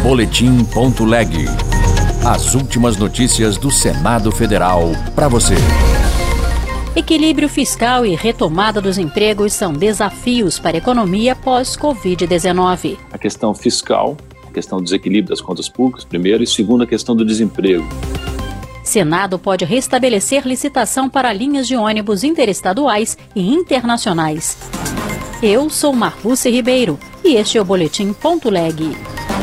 Boletim.leg. As últimas notícias do Senado Federal para você. Equilíbrio fiscal e retomada dos empregos são desafios para a economia pós-Covid-19. A questão fiscal, a questão do desequilíbrio das contas públicas, primeiro, e segundo, a questão do desemprego. Senado pode restabelecer licitação para linhas de ônibus interestaduais e internacionais. Eu sou Marluce Ribeiro e este é o Boletim.leg.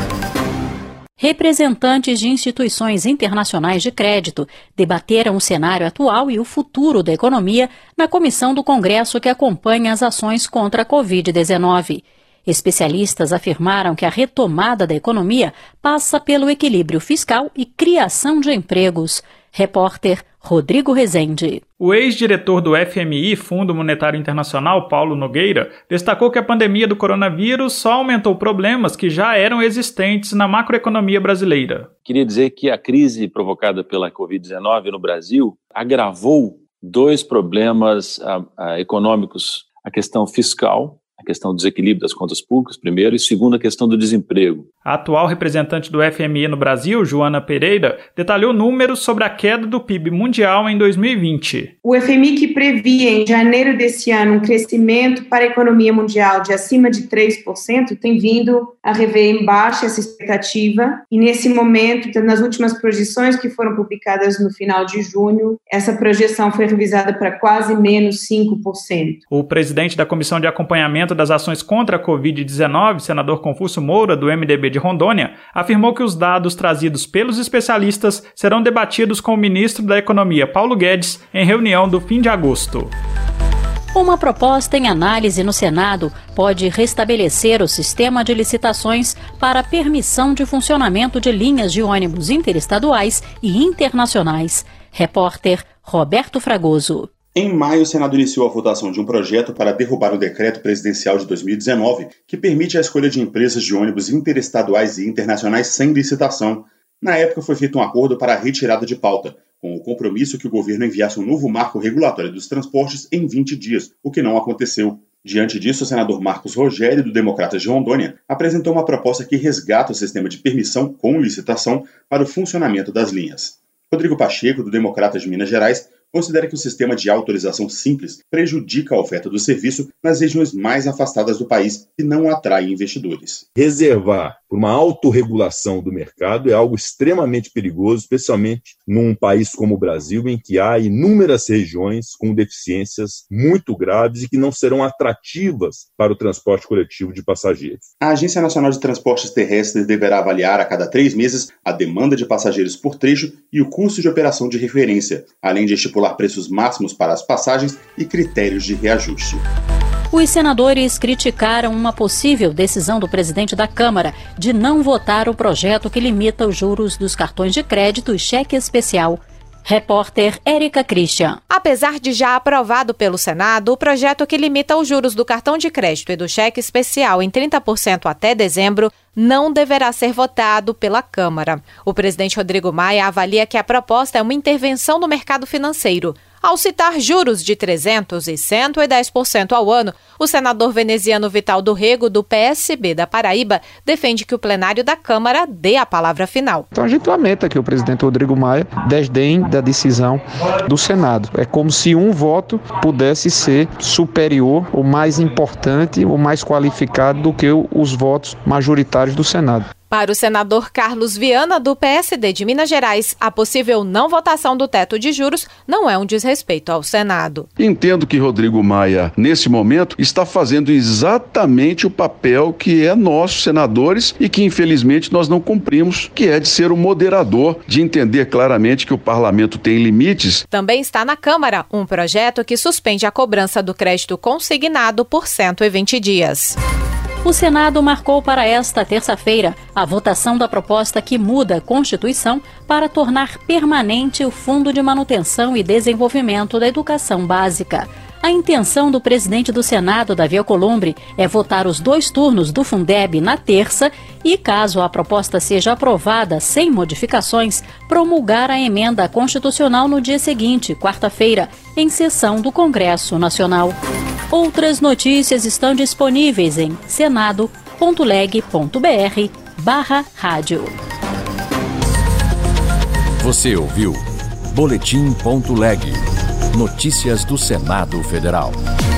Representantes de instituições internacionais de crédito debateram o cenário atual e o futuro da economia na comissão do Congresso que acompanha as ações contra a Covid-19. Especialistas afirmaram que a retomada da economia passa pelo equilíbrio fiscal e criação de empregos. Repórter Rodrigo Rezende. O ex-diretor do FMI, Fundo Monetário Internacional, Paulo Nogueira, destacou que a pandemia do coronavírus só aumentou problemas que já eram existentes na macroeconomia brasileira. Queria dizer que a crise provocada pela Covid-19 no Brasil agravou dois problemas econômicos: a questão fiscal, a questão do desequilíbrio das contas públicas, primeiro, e segundo, a questão do desemprego. A atual representante do FMI no Brasil, Joana Pereira, detalhou números sobre a queda do PIB mundial em 2020. O FMI, que previa em janeiro desse ano um crescimento para a economia mundial de acima de 3%, tem vindo a rever em baixa essa expectativa. E nesse momento, nas últimas projeções que foram publicadas no final de junho, essa projeção foi revisada para quase menos 5%. O presidente da Comissão de Acompanhamento das Ações contra a Covid-19, senador Confúcio Moura, do MDB de Rondônia, afirmou que os dados trazidos pelos especialistas serão debatidos com o ministro da Economia, Paulo Guedes, em reunião do fim de agosto. Uma proposta em análise no Senado pode restabelecer o sistema de licitações para a permissão de funcionamento de linhas de ônibus interestaduais e internacionais. Repórter Roberto Fragoso. Em maio, o Senado iniciou a votação de um projeto para derrubar o decreto presidencial de 2019, que permite a escolha de empresas de ônibus interestaduais e internacionais sem licitação. Na época, foi feito um acordo para a retirada de pauta, com o compromisso que o governo enviasse um novo marco regulatório dos transportes em 20 dias, o que não aconteceu. Diante disso, o senador Marcos Rogério, do Democratas de Rondônia, apresentou uma proposta que resgata o sistema de permissão com licitação para o funcionamento das linhas. Rodrigo Pacheco, do Democratas de Minas Gerais, considera que o sistema de autorização simples prejudica a oferta do serviço nas regiões mais afastadas do país e não atrai investidores. Reservar por uma autorregulação do mercado é algo extremamente perigoso, especialmente num país como o Brasil, em que há inúmeras regiões com deficiências muito graves e que não serão atrativas para o transporte coletivo de passageiros. A Agência Nacional de Transportes Terrestres deverá avaliar a cada 3 meses a demanda de passageiros por trecho e o custo de operação de referência, além de estipular preços máximos para as passagens e critérios de reajuste. Os senadores criticaram uma possível decisão do presidente da Câmara de não votar o projeto que limita os juros dos cartões de crédito e cheque especial. Repórter Érica Christian. Apesar de já aprovado pelo Senado, o projeto que limita os juros do cartão de crédito e do cheque especial em 30% até dezembro não deverá ser votado pela Câmara. O presidente Rodrigo Maia avalia que a proposta é uma intervenção no mercado financeiro. Ao citar juros de 300% e 110% ao ano, o senador veneziano Vital do Rego, do PSB da Paraíba, defende que o plenário da Câmara dê a palavra final. Então a gente lamenta que o presidente Rodrigo Maia desdenhe da decisão do Senado. É como se um voto pudesse ser superior, ou mais importante, ou mais qualificado do que os votos majoritários do Senado. Para o senador Carlos Viana, do PSD de Minas Gerais, a possível não votação do teto de juros não é um desrespeito ao Senado. Entendo que Rodrigo Maia, nesse momento, está fazendo exatamente o papel que é nosso, senadores, e que infelizmente nós não cumprimos, que é de ser o moderador, de entender claramente que o parlamento tem limites. Também está na Câmara um projeto que suspende a cobrança do crédito consignado por 120 dias. O Senado marcou para esta terça-feira a votação da proposta que muda a Constituição para tornar permanente o Fundo de Manutenção e Desenvolvimento da Educação Básica. A intenção do presidente do Senado, Davi Alcolumbre, é votar os 2 turnos do Fundeb na terça e, caso a proposta seja aprovada sem modificações, promulgar a emenda constitucional no dia seguinte, quarta-feira, em sessão do Congresso Nacional. Outras notícias estão disponíveis em senado.leg.gov.br. senado.leg.br/rádio. Você ouviu Boletim.leg. Notícias do Senado Federal.